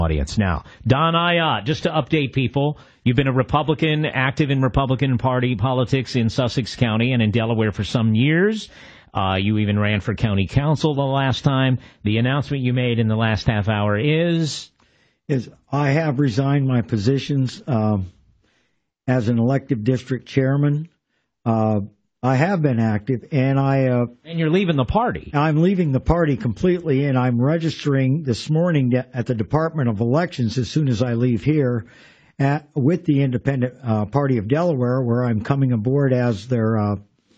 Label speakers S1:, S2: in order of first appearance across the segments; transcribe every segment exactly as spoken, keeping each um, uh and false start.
S1: audience now. Don Ayotte, just to update people, you've been a Republican, active in Republican Party politics in Sussex County and in Delaware for some years. Uh, you even ran for county council the last time. The announcement you made in the last half hour is?
S2: Is I have resigned my positions um, as an elective district chairman. Uh, I have been active, and I... Uh,
S1: and you're leaving the party.
S2: I'm leaving the party completely, and I'm registering this morning at the Department of Elections as soon as I leave here at, with the Independent uh, Party of Delaware, where I'm coming aboard as their uh,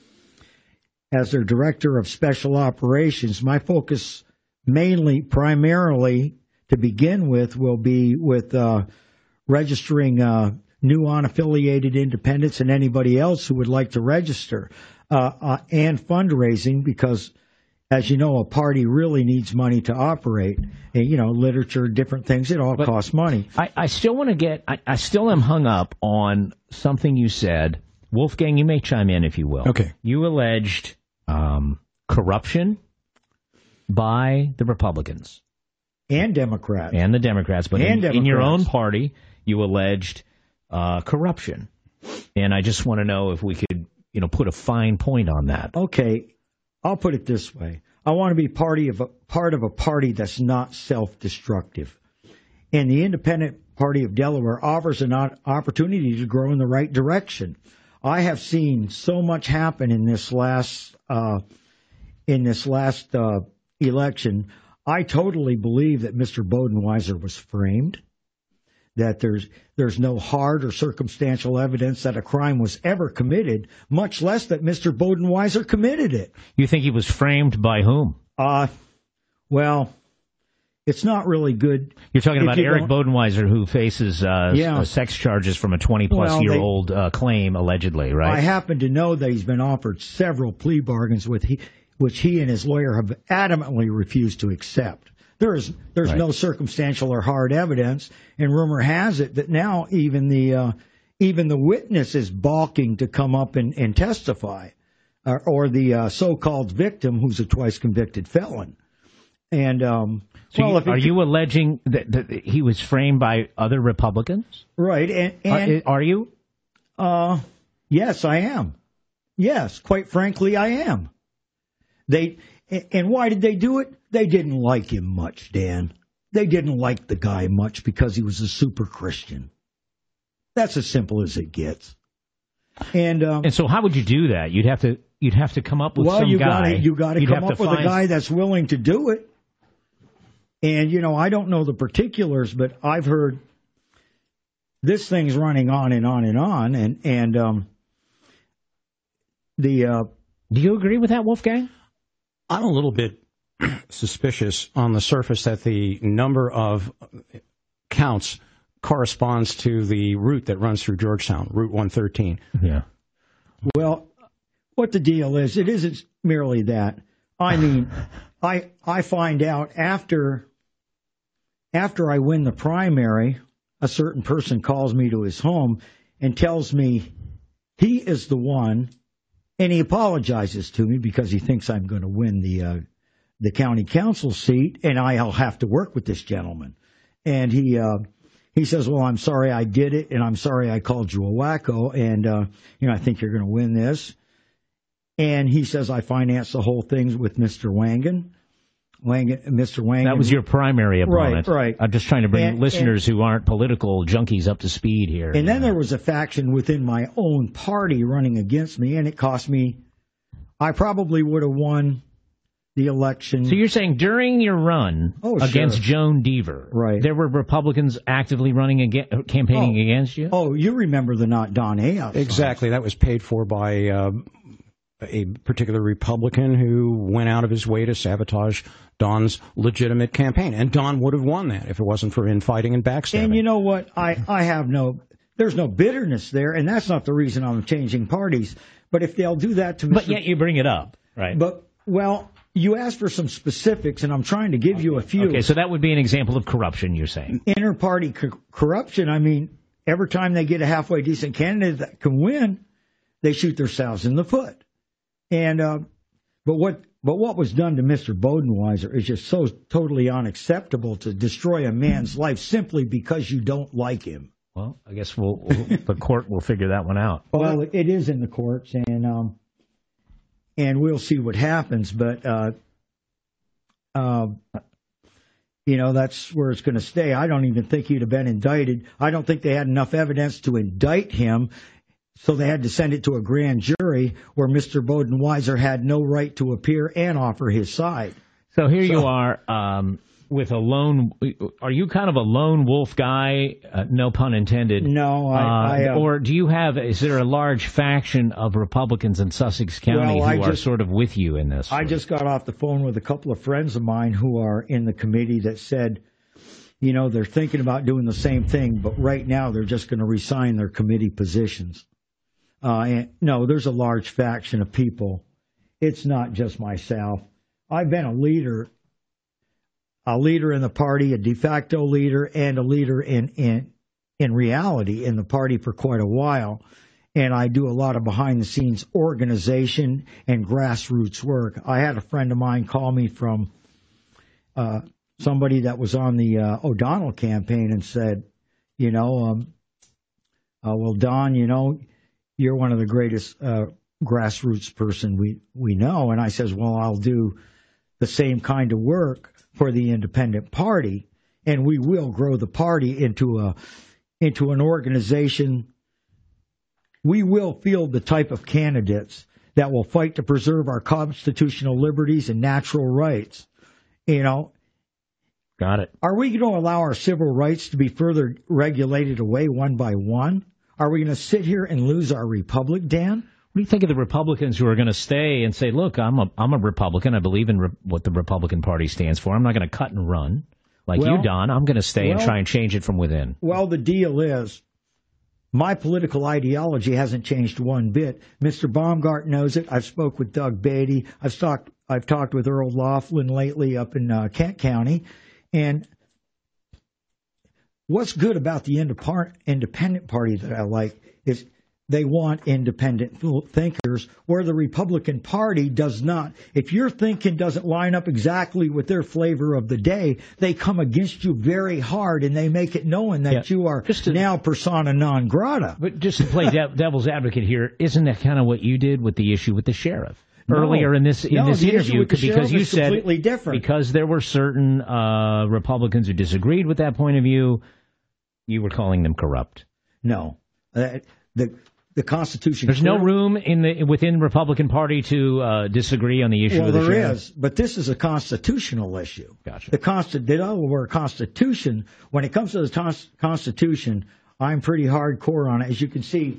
S2: as their Director of Special Operations. My focus mainly, primarily, to begin with, will be with uh, registering uh new unaffiliated independents and anybody else who would like to register, uh, uh, and fundraising, because, as you know, a party really needs money to operate. And, you know, literature, different things, it all but costs money.
S1: I, I still want to get, I, I still am hung up on something you said. Wolfgang, you may chime in if you will.
S3: Okay.
S1: You alleged um, corruption by the Republicans.
S2: And Democrats.
S1: And the Democrats. But
S2: and
S1: in, in your own
S2: Democrats.
S1: party, you alleged Uh, corruption. And I just want to know if we could, you know, put a fine point on that.
S2: Okay, I'll put it this way. I want to be party of a, part of a party that's not self-destructive. And the Independent Party of Delaware offers an opportunity to grow in the right direction. I have seen so much happen in this last uh, in this last uh, election. I totally believe that Mister Bodenweiser was framed, that there's there's no hard or circumstantial evidence that a crime was ever committed, much less that Mister Bodenweiser committed it.
S1: You think he was framed by whom?
S2: Uh, well, it's not really good.
S1: You're talking about
S2: you
S1: Eric
S2: don't-
S1: Bodenweiser, who faces uh,
S2: Yeah.
S1: s- sex charges from a twenty-plus-year-old
S2: Well,
S1: uh, claim, allegedly, right?
S2: I happen to know that he's been offered several plea bargains with he, which he and his lawyer have adamantly refused to accept. There's there's
S1: Right.
S2: no circumstantial or hard evidence, and rumor has it that now even the uh, even the witness is balking to come up and, and testify, or, or the uh, so-called victim, who's a twice convicted felon. And um,
S1: so
S2: well,
S1: you,
S2: if it,
S1: are you alleging that, that he was framed by other Republicans?
S2: right? And, and
S1: are, are you?
S2: Uh, yes, I am. Yes, quite frankly, I am. They and why did they do it? They didn't like him much, Dan. They didn't like the guy much because he was a super Christian. That's as simple as it gets. And um,
S1: And so, how would you do that? You'd have to you'd have to come up with
S2: well,
S1: some
S2: you
S1: guy.
S2: gotta you got to
S1: You'd
S2: come
S1: have
S2: up
S1: to
S2: with a
S1: find-
S2: guy that's willing to do it. And you know, I don't know the particulars, but I've heard this thing's running on and on and on, and and um, the. Uh,
S1: Do you agree with that, Wolfgang?
S3: I'm a little bit suspicious on the surface that the number of counts corresponds to the route that runs through Georgetown, Route one thirteen.
S1: Yeah.
S2: Well, what the deal is, it isn't merely that. I mean, I I find out after after I win the primary, a certain person calls me to his home and tells me he is the one, and he apologizes to me because he thinks I'm going to win the uh, the county council seat, and I'll have to work with this gentleman. And he uh, he says, "Well, I'm sorry I did it, and I'm sorry I called you a wacko, and uh, you know I think you're going to win this." And he says, "I financed the whole thing with Mister Wangan." Wangan, Mister Wangan.
S1: That was your primary opponent.
S2: Right, right.
S1: I'm just trying to bring
S2: And-
S1: listeners who aren't political junkies up to speed here.
S2: And then there was a faction within my own party running against me, and it cost me, I probably would have won the election.
S1: So you're saying during your run
S2: Oh,
S1: against
S2: sure.
S1: Joan Deaver,
S2: Right.
S1: there were Republicans actively running against, campaigning
S2: Oh.
S1: against you?
S2: Oh, you remember the not Don Ayotte.
S3: Exactly. That was paid for by uh, a particular Republican who went out of his way to sabotage Don's legitimate campaign. And Don would have won that if it wasn't for infighting and backstabbing.
S2: And you know what? I, I have no, there's no bitterness there, and that's not the reason I'm changing parties. But if they'll do that to Mister
S1: But yet you bring it up, right?
S2: But, well, you asked for some specifics, and I'm trying to give you a few.
S1: Okay, so that would be an example of corruption, you're saying.
S2: Inter-party co- corruption, I mean, every time they get a halfway decent candidate that can win, they shoot themselves in the foot. And uh, but what But what was done to Mister Bodenweiser is just so totally unacceptable, to destroy a man's life simply because you don't like him.
S1: Well, I guess we'll, we'll the court will figure that one out.
S2: Well, it is in the courts, and um, and we'll see what happens. But uh, uh, you know, that's where it's going to stay. I don't even think he'd have been indicted. I don't think they had enough evidence to indict him, so they had to send it to a grand jury where Mister Bodenweiser had no right to appear and offer his side.
S1: So here
S2: So-
S1: you are um, with a lone. Are you kind of a lone wolf guy? Uh, no pun intended.
S2: No, I.
S1: Uh,
S2: I uh,
S1: or do you have? Is there a large faction of Republicans in Sussex County
S2: Well, I
S1: who are
S2: just-
S1: sort of with you in this?
S2: I just got off the phone with a couple of friends of mine who are in the committee that said, you know, they're thinking about doing the same thing, but right now they're just going to resign their committee positions. Uh, and no, there's a large faction of people. It's not just myself. I've been a leader, a leader in the party, a de facto leader, and a leader in in in reality in the party for quite a while. And I do a lot of behind the scenes organization and grassroots work. I had a friend of mine call me from uh, somebody that was on the uh, O'Donnell campaign and said, you know, um, uh, well, Don, you know, you're one of the greatest uh, grassroots person we, we know. And I says, well, I'll do the same kind of work for the independent party, and we will grow the party into a into an organization. We will field the type of candidates that will fight to preserve our constitutional liberties and natural rights. You know,
S1: got it.
S2: are we going to allow our civil rights to be further regulated away one by one? Are we going to sit here and lose our republic, Dan?
S1: What do you think of the Republicans who are going to stay and say, look, I'm a I'm a Republican. I believe in re- what the Republican Party stands for. I'm not going to cut and run like
S2: Well-
S1: you, Don. I'm going to stay and
S2: well-
S1: try and change it from within.
S2: Well, the deal is, my political ideology hasn't changed one bit. Mister Baumgart knows it. I've spoke with Doug Beatty. I've talked I've talked with Earl Laughlin lately up in uh, Kent County. And what's good about the indepar- independent party that I like is they want independent thinkers, where the Republican Party does not. If your thinking doesn't line up exactly with their flavor of the day, they come against you very hard, and they make it known that
S1: Yeah.
S2: you are
S1: Just to-
S2: now persona non grata.
S1: But just to play de- devil's advocate here, isn't that kind of what you did with the issue with the sheriff?
S2: No.
S1: Earlier in this in
S2: No,
S1: this
S2: the issue
S1: interview,
S2: with the
S1: because
S2: sheriff
S1: you
S2: is
S1: said
S2: completely different.
S1: because there were certain uh, Republicans who disagreed with that point of view, you were calling them corrupt.
S2: No. Uh, the the Constitution.
S1: There's no
S2: clear-
S1: room in the within the Republican Party to uh, disagree on the issue
S2: Well,
S1: of the
S2: there
S1: sheriff.
S2: is, but this is a constitutional issue.
S1: Gotcha.
S2: The, Consti- the Delaware Constitution, when it comes to the cons- Constitution, I'm pretty hardcore on it. As you can see,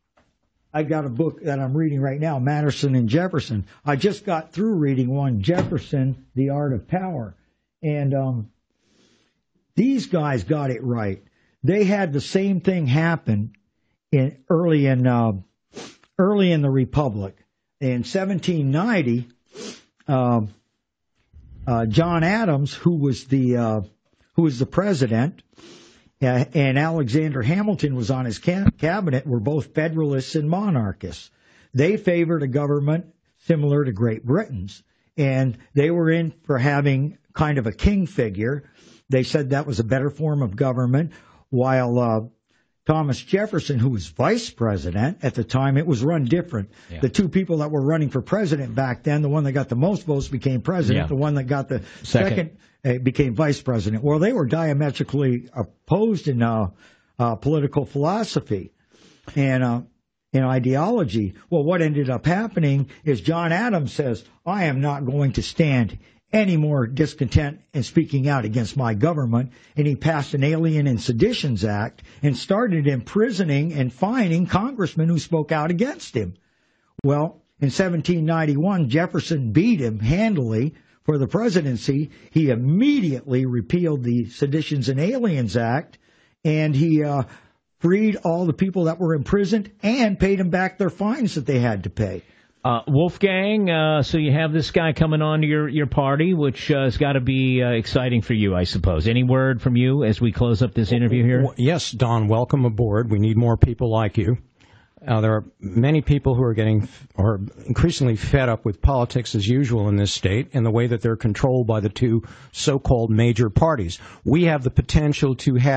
S2: I've got a book that I'm reading right now, Madison and Jefferson. I just got through reading one, Jefferson, The Art of Power. And um, these guys got it right. They had the same thing happen in early in uh, early in the Republic. In seventeen ninety, uh, uh, John Adams, who was the uh, who was the president, uh, and Alexander Hamilton was on his ca- cabinet, were both Federalists and monarchists. They favored a government similar to Great Britain's, and they were in for having kind of a king figure. They said that was a better form of government, while uh, Thomas Jefferson, who was vice president at the time, it was run different.
S1: Yeah.
S2: The two people that were running for president back then, the one that got the most votes became president.
S1: Yeah.
S2: The one that got the
S1: Second.
S2: second, uh, became vice president. Well, they were diametrically opposed in uh, uh, political philosophy and uh, in ideology. Well, what ended up happening is John Adams says, I am not going to stand any more discontent and speaking out against my government, and he passed an Alien and Seditions Act and started imprisoning and fining congressmen who spoke out against him. Well, in seventeen ninety-one, Jefferson beat him handily for the presidency. He immediately repealed the Seditions and Aliens Act, and he uh, freed all the people that were imprisoned and paid them back their fines that they had to pay.
S1: Uh, Wolfgang, uh, so you have this guy coming on to your, your party, which uh, has got to be uh, exciting for you, I suppose. Any word from you as we close up this interview here?
S3: Well, yes, Don, welcome aboard. We need more people like you. Uh, there are many people who are getting are increasingly fed up with politics as usual in this state and the way that they're controlled by the two so-called major parties. We have the potential to have